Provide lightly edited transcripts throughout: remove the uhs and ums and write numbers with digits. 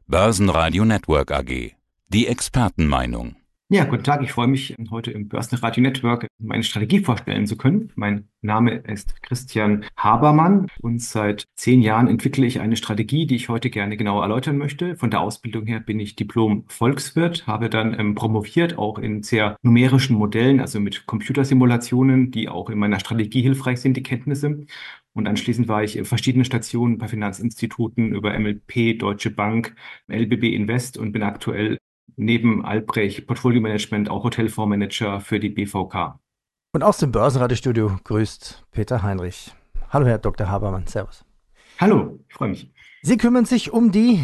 Börsenradio Network AG. Die Expertenmeinung. Ja, guten Tag. Ich freue mich, heute im Börsenradio Network meine Strategie vorstellen zu können. Mein Name ist Christian Habermann und seit 10 Jahren entwickle ich eine Strategie, die ich heute gerne genauer erläutern möchte. Von der Ausbildung her bin ich Diplom-Volkswirt, habe dann promoviert, auch in sehr numerischen Modellen, also mit Computersimulationen, die auch in meiner Strategie hilfreich sind, die Kenntnisse. Und anschließend war ich in verschiedenen Stationen bei Finanzinstituten über MLP, Deutsche Bank, LBB Invest und bin aktuell neben Albrecht Portfolio Management auch Hotelfondsmanager für die BVK. Und aus dem Börsenradiostudio grüßt Peter Heinrich. Hallo, Herr Dr. Habermann, Servus. Hallo, ich freue mich. Sie kümmern sich um die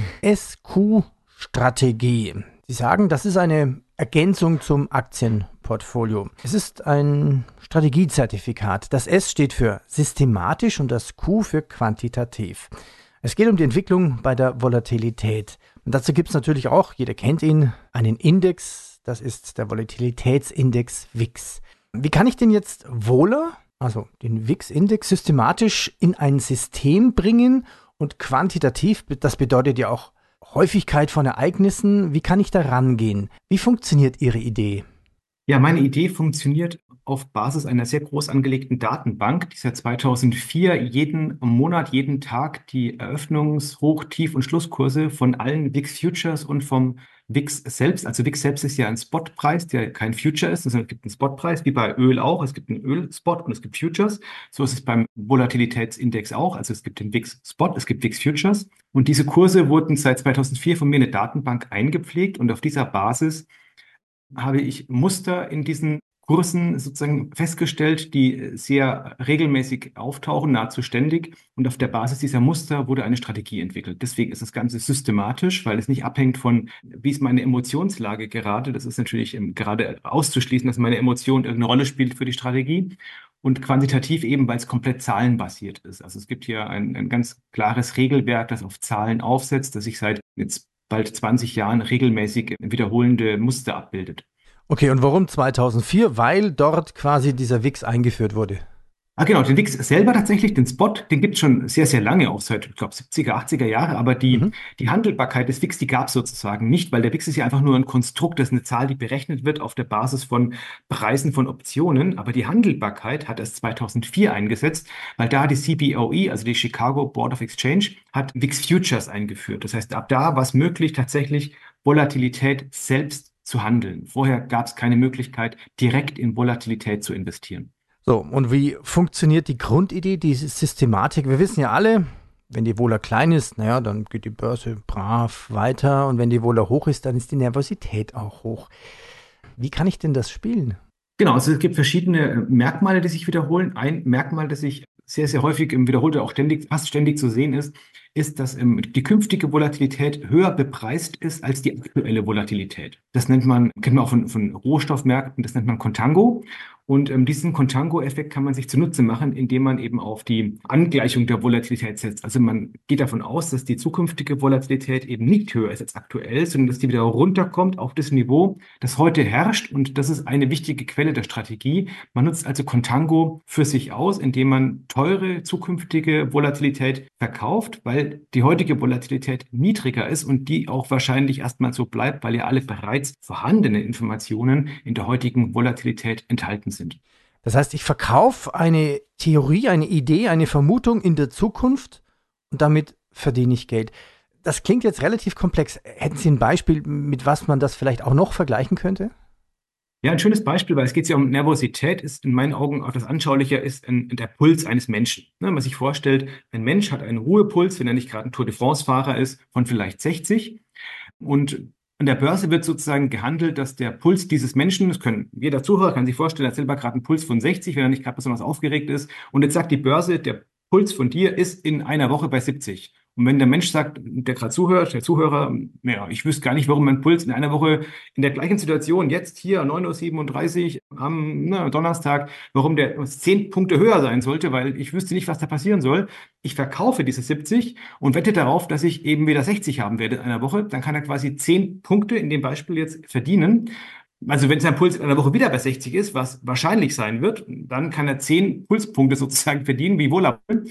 SQ-Strategie. Sie sagen, das ist eine Ergänzung zum Aktienportfolio. Es ist ein Strategiezertifikat. Das S steht für systematisch und das Q für quantitativ. Es geht um die Entwicklung bei der Volatilität. Und dazu gibt es natürlich auch, jeder kennt ihn, einen Index. Das ist der Volatilitätsindex VIX. Wie kann ich den jetzt Vola, also den VIX-Index, systematisch in ein System bringen und quantitativ, das bedeutet ja auch Häufigkeit von Ereignissen, wie kann ich da rangehen? Wie funktioniert Ihre Idee? Ja, meine Idee funktioniert auf Basis einer sehr groß angelegten Datenbank, die seit 2004 jeden Monat, jeden Tag die Eröffnungs-, Tief- und Schlusskurse von allen VIX Futures und vom VIX selbst, also VIX selbst ist ja ein Spotpreis, der kein Future ist, sondern es gibt einen Spotpreis, wie bei Öl auch. Es gibt einen Ölspot und es gibt Futures. So ist es beim Volatilitätsindex auch. Also es gibt den VIX Spot, es gibt VIX Futures. Und diese Kurse wurden seit 2004 von mir in eine Datenbank eingepflegt und auf dieser Basis habe ich Muster in diesen Kursen sozusagen festgestellt, die sehr regelmäßig auftauchen, nahezu ständig. Und auf der Basis dieser Muster wurde eine Strategie entwickelt. Deswegen ist das Ganze systematisch, weil es nicht abhängt von, wie ist meine Emotionslage gerade. Das ist natürlich gerade auszuschließen, dass meine Emotion irgendeine Rolle spielt für die Strategie. Und quantitativ eben, weil es komplett zahlenbasiert ist. Also es gibt hier ein ganz klares Regelwerk, das auf Zahlen aufsetzt, das sich seit jetzt bald 20 Jahren regelmäßig wiederholende Muster abbildet. Okay, und warum 2004? Weil dort quasi dieser VIX eingeführt wurde. Genau, den VIX selber tatsächlich, den Spot, den gibt es schon sehr, sehr lange, auch seit, ich glaube, 70er, 80er Jahre, aber die Handelbarkeit des VIX, die gab es sozusagen nicht, weil der VIX ist ja einfach nur ein Konstrukt, das ist eine Zahl, die berechnet wird auf der Basis von Preisen von Optionen, aber die Handelbarkeit hat erst 2004 eingesetzt, weil da die CBOE, also die Chicago Board of Exchange, hat VIX Futures eingeführt. Das heißt, ab da war es möglich, tatsächlich Volatilität selbst zu handeln. Vorher gab es keine Möglichkeit, direkt in Volatilität zu investieren. So, und wie funktioniert die Grundidee, die Systematik? Wir wissen ja alle, wenn die Vola klein ist, naja, dann geht die Börse brav weiter und wenn die Vola hoch ist, dann ist die Nervosität auch hoch. Wie kann ich denn das spielen? Genau, also es gibt verschiedene Merkmale, die sich wiederholen. Ein Merkmal, das sich sehr, sehr häufig wiederholt oder auch ständig, fast ständig zu sehen ist, dass die künftige Volatilität höher bepreist ist als die aktuelle Volatilität. Das nennt man, kennt man auch von Rohstoffmärkten, das nennt man Contango. Und diesen Contango-Effekt kann man sich zunutze machen, indem man eben auf die Angleichung der Volatilität setzt. Also man geht davon aus, dass die zukünftige Volatilität eben nicht höher ist als aktuell, sondern dass die wieder runterkommt auf das Niveau, das heute herrscht. Und das ist eine wichtige Quelle der Strategie. Man nutzt also Contango für sich aus, indem man teure zukünftige Volatilität verkauft, weil die heutige Volatilität niedriger ist und die auch wahrscheinlich erstmal so bleibt, weil ja alle bereits vorhandenen Informationen in der heutigen Volatilität enthalten sind. Das heißt, ich verkaufe eine Theorie, eine Idee, eine Vermutung in der Zukunft und damit verdiene ich Geld. Das klingt jetzt relativ komplex. Hätten Sie ein Beispiel, mit was man das vielleicht auch noch vergleichen könnte? Ja, ein schönes Beispiel, weil es geht ja um Nervosität, ist in meinen Augen auch das Anschauliche, ist der Puls eines Menschen. Ne, wenn man sich vorstellt, ein Mensch hat einen Ruhepuls, wenn er nicht gerade ein Tour de France-Fahrer ist, von vielleicht 60. Und an der Börse wird sozusagen gehandelt, dass der Puls dieses Menschen, jeder Zuhörer kann sich vorstellen, er hat selber gerade einen Puls von 60, wenn er nicht gerade besonders aufgeregt ist. Und jetzt sagt die Börse, der Puls von dir ist in einer Woche bei 70. Und wenn der Mensch sagt, der gerade zuhört, der Zuhörer, naja, ich wüsste gar nicht, warum mein Puls in einer Woche in der gleichen Situation, jetzt hier 9:37 Uhr am Donnerstag, warum der 10 Punkte höher sein sollte, weil ich wüsste nicht, was da passieren soll. Ich verkaufe diese 70 und wette darauf, dass ich eben wieder 60 haben werde in einer Woche. Dann kann er quasi 10 Punkte in dem Beispiel jetzt verdienen. Also wenn sein Puls in einer Woche wieder bei 60 ist, was wahrscheinlich sein wird, dann kann er 10 Pulspunkte sozusagen verdienen, wie wohl er will.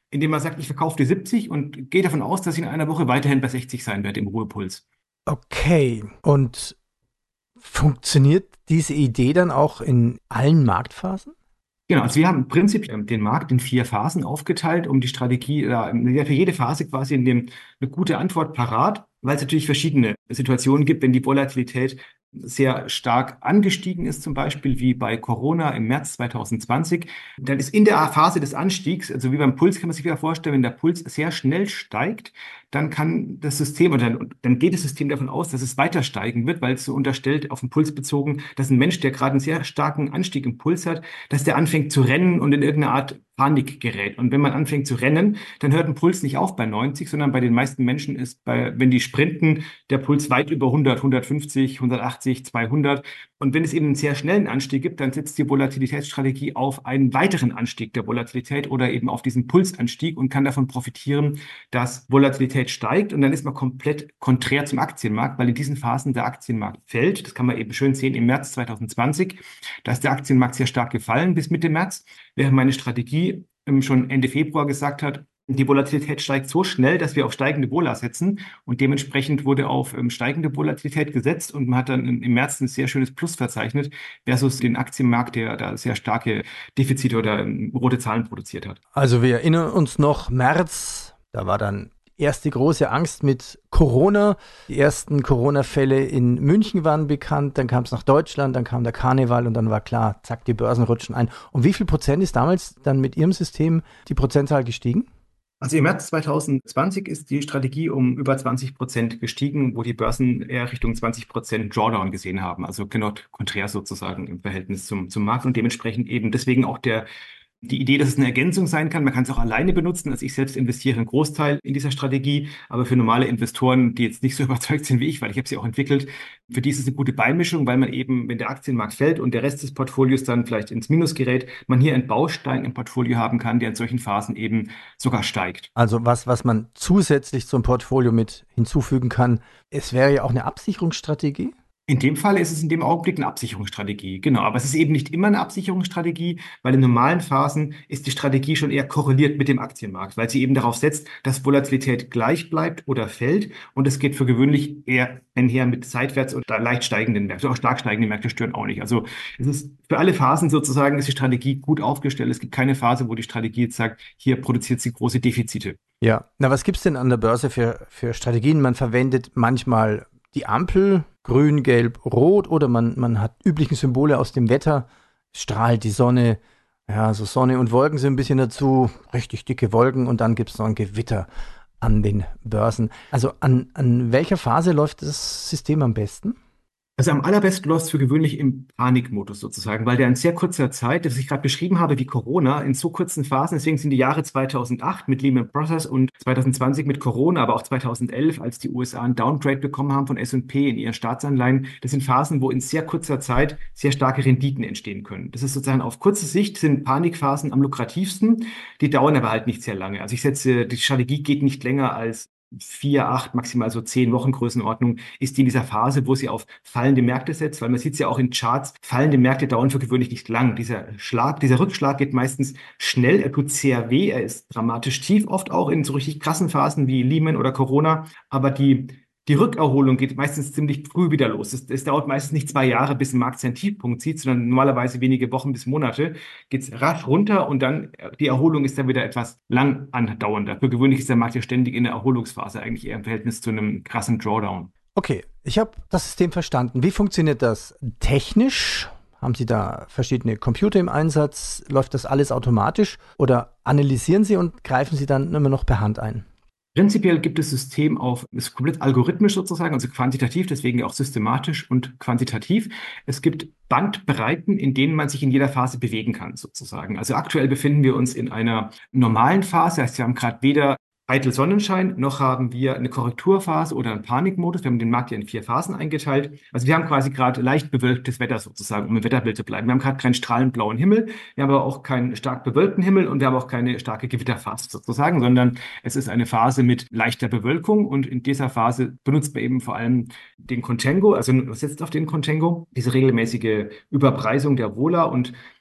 indem man sagt, ich verkaufe dir 70 und gehe davon aus, dass ich in einer Woche weiterhin bei 60 sein werde im Ruhepuls. Okay. Und funktioniert diese Idee dann auch in allen Marktphasen? Genau, also wir haben im Prinzip den Markt in 4 Phasen aufgeteilt, um die Strategie, ja, für jede Phase quasi eine gute Antwort parat, weil es natürlich verschiedene Situationen gibt, wenn die Volatilität sehr stark angestiegen ist, zum Beispiel wie bei Corona im März 2020, dann ist in der Phase des Anstiegs, also wie beim Puls kann man sich wieder vorstellen, wenn der Puls sehr schnell steigt, dann kann das System, oder dann geht das System davon aus, dass es weiter steigen wird, weil es so unterstellt, auf den Puls bezogen, dass ein Mensch, der gerade einen sehr starken Anstieg im Puls hat, dass der anfängt zu rennen und in irgendeine Art Panik gerät. Und wenn man anfängt zu rennen, dann hört ein Puls nicht auf bei 90, sondern bei den meisten Menschen ist wenn die sprinten, der Puls weit über 100, 150, 180, 200. Und wenn es eben einen sehr schnellen Anstieg gibt, dann setzt die Volatilitätsstrategie auf einen weiteren Anstieg der Volatilität oder eben auf diesen Pulsanstieg und kann davon profitieren, dass Volatilität steigt. Und dann ist man komplett konträr zum Aktienmarkt, weil in diesen Phasen der Aktienmarkt fällt. Das kann man eben schön sehen im März 2020. Da ist der Aktienmarkt sehr stark gefallen bis Mitte März, während meine Strategie schon Ende Februar gesagt hat, die Volatilität steigt so schnell, dass wir auf steigende Vola setzen und dementsprechend wurde auf steigende Volatilität gesetzt und man hat dann im März ein sehr schönes Plus verzeichnet versus den Aktienmarkt, der da sehr starke Defizite oder rote Zahlen produziert hat. Also wir erinnern uns noch, März, da war dann erste große Angst mit Corona. Die ersten Corona-Fälle in München waren bekannt, dann kam es nach Deutschland, dann kam der Karneval und dann war klar, zack, die Börsen rutschen ein. Um wie viel Prozent ist damals dann mit Ihrem System die Prozentzahl gestiegen? Also im März 2020 ist die Strategie um über 20% gestiegen, wo die Börsen eher Richtung 20% Drawdown gesehen haben. Also genau konträr sozusagen im Verhältnis zum Markt und dementsprechend eben deswegen auch die Idee, dass es eine Ergänzung sein kann. Man kann es auch alleine benutzen. Also ich selbst investiere einen Großteil in dieser Strategie, aber für normale Investoren, die jetzt nicht so überzeugt sind wie ich, weil ich habe sie auch entwickelt, für die ist es eine gute Beimischung, weil man eben, wenn der Aktienmarkt fällt und der Rest des Portfolios dann vielleicht ins Minus gerät, man hier einen Baustein im Portfolio haben kann, der in solchen Phasen eben sogar steigt. Also was man zusätzlich zum Portfolio mit hinzufügen kann, es wäre ja auch eine Absicherungsstrategie. In dem Fall ist es in dem Augenblick eine Absicherungsstrategie, genau. Aber es ist eben nicht immer eine Absicherungsstrategie, weil in normalen Phasen ist die Strategie schon eher korreliert mit dem Aktienmarkt, weil sie eben darauf setzt, dass Volatilität gleich bleibt oder fällt. Und es geht für gewöhnlich eher einher mit seitwärts oder leicht steigenden Märkten. Auch stark steigende Märkte stören auch nicht. Also es ist für alle Phasen sozusagen ist die Strategie gut aufgestellt. Es gibt keine Phase, wo die Strategie jetzt sagt, hier produziert sie große Defizite. Ja, na was gibt's denn an der Börse für Strategien? Man verwendet manchmal die Ampel, grün, gelb, rot oder man hat üblichen Symbole aus dem Wetter, strahlt die Sonne, ja, so Sonne und Wolken sind ein bisschen dazu, richtig dicke Wolken und dann gibt es noch ein Gewitter an den Börsen. Also an welcher Phase läuft das System am besten? Also am allerbesten läuft es für gewöhnlich im Panikmodus sozusagen, weil der in sehr kurzer Zeit, das ich gerade beschrieben habe, wie Corona, in so kurzen Phasen, deswegen sind die Jahre 2008 mit Lehman Brothers und 2020 mit Corona, aber auch 2011, als die USA einen Downgrade bekommen haben von S&P in ihren Staatsanleihen, das sind Phasen, wo in sehr kurzer Zeit sehr starke Renditen entstehen können. Das ist sozusagen auf kurze Sicht sind Panikphasen am lukrativsten, die dauern aber halt nicht sehr lange. Also die Strategie geht nicht länger als 4, 8, maximal so 10 Wochen Größenordnung ist die in dieser Phase, wo sie auf fallende Märkte setzt, weil man sieht es ja auch in Charts, fallende Märkte dauern für gewöhnlich nicht lang. Dieser Rückschlag geht meistens schnell, er tut sehr weh, er ist dramatisch tief, oft auch in so richtig krassen Phasen wie Lehman oder Corona, aber die Rückerholung geht meistens ziemlich früh wieder los. Es dauert meistens nicht 2 Jahre, bis ein Markt seinen Tiefpunkt zieht, sondern normalerweise wenige Wochen bis Monate geht es rasch runter und dann die Erholung ist dann wieder etwas lang andauernder. Für gewöhnlich ist der Markt ja ständig in der Erholungsphase, eigentlich eher im Verhältnis zu einem krassen Drawdown. Okay, ich habe das System verstanden. Wie funktioniert das technisch? Haben Sie da verschiedene Computer im Einsatz? Läuft das alles automatisch oder analysieren Sie und greifen Sie dann immer noch per Hand ein? Prinzipiell gibt das System ist komplett algorithmisch sozusagen, also quantitativ, deswegen auch systematisch und quantitativ. Es gibt Bandbreiten, in denen man sich in jeder Phase bewegen kann sozusagen. Also aktuell befinden wir uns in einer normalen Phase, heißt wir haben gerade weder eitel Sonnenschein, noch haben wir eine Korrekturphase oder einen Panikmodus. Wir haben den Markt ja in 4 Phasen eingeteilt. Also wir haben quasi gerade leicht bewölktes Wetter sozusagen, um im Wetterbild zu bleiben. Wir haben gerade keinen strahlend blauen Himmel, wir haben aber auch keinen stark bewölkten Himmel und wir haben auch keine starke Gewitterphase sozusagen, sondern es ist eine Phase mit leichter Bewölkung und in dieser Phase benutzt man eben vor allem den Contango, also setzt auf den Contango, diese regelmäßige Überpreisung der Vola und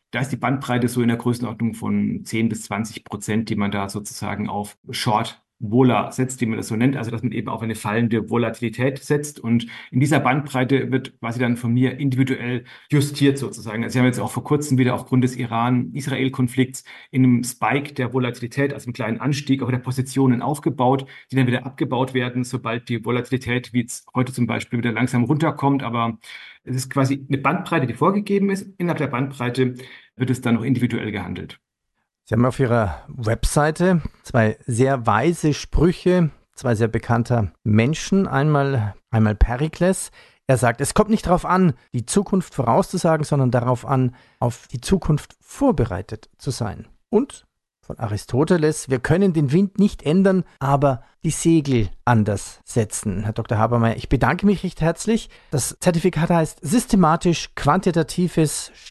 Da ist die Bandbreite so in der Größenordnung von 10-20%, die man da sozusagen auf Short Vola setzt, wie man das so nennt, also dass man eben auf eine fallende Volatilität setzt. Und in dieser Bandbreite wird quasi dann von mir individuell justiert sozusagen. Also wir haben jetzt auch vor kurzem wieder aufgrund des Iran-Israel-Konflikts in einem Spike der Volatilität, also einem kleinen Anstieg auch der Positionen aufgebaut, die dann wieder abgebaut werden, sobald die Volatilität, wie jetzt heute zum Beispiel, wieder langsam runterkommt. Aber es ist quasi eine Bandbreite, die vorgegeben ist. Innerhalb der Bandbreite wird es dann noch individuell gehandelt. Sie haben auf Ihrer Webseite zwei sehr weise Sprüche, zwei sehr bekannter Menschen. Einmal Perikles. Er sagt, es kommt nicht darauf an, die Zukunft vorauszusagen, sondern darauf an, auf die Zukunft vorbereitet zu sein. Und von Aristoteles, wir können den Wind nicht ändern, aber die Segel anders setzen. Herr Dr. Habermayr, ich bedanke mich recht herzlich. Das Zertifikat heißt Systematisch-Quantitatives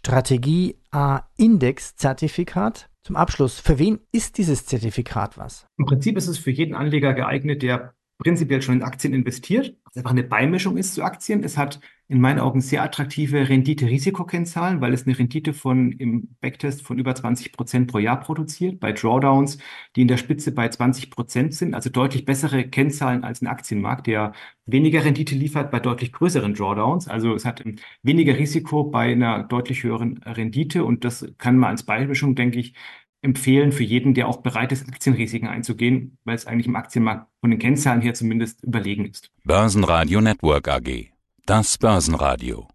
Strategie-A-Index-Zertifikat. Zum Abschluss, für wen ist dieses Zertifikat was? Im Prinzip ist es für jeden Anleger geeignet, der prinzipiell schon in Aktien investiert, was einfach eine Beimischung ist zu Aktien. Es hat in meinen Augen sehr attraktive Rendite-Risiko-Kennzahlen, weil es eine Rendite im Backtest von über 20% pro Jahr produziert, bei Drawdowns, die in der Spitze bei 20% sind, also deutlich bessere Kennzahlen als ein Aktienmarkt, der weniger Rendite liefert bei deutlich größeren Drawdowns. Also es hat weniger Risiko bei einer deutlich höheren Rendite und das kann man als Beimischung, denke ich, empfehlen für jeden, der auch bereit ist, Aktienrisiken einzugehen, weil es eigentlich im Aktienmarkt von den Kennzahlen her zumindest überlegen ist. Börsenradio Network AG. Das Börsenradio.